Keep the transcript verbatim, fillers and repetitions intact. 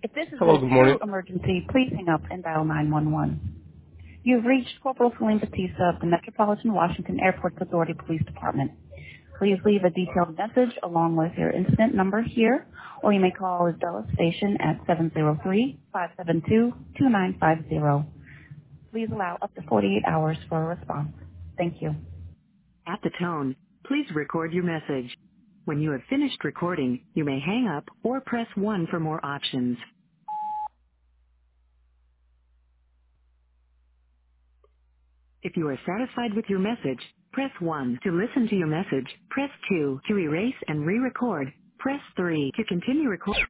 If this is Hello, a good true morning. emergency, please hang up and dial nine one one. You've reached Corporal Salim Batista of the Metropolitan Washington Airports Authority Police Department. Please leave a detailed message along with your incident number here, or you may call the Dulles station at seven zero three, five seven two, two nine five zero. Please allow up to forty-eight hours for a response. Thank you. At the tone, please record your message. When you have finished recording, you may hang up or press one for more options. If you are satisfied with your message, press one. To listen to your message, press two. To erase and re-record, press three. To continue recording.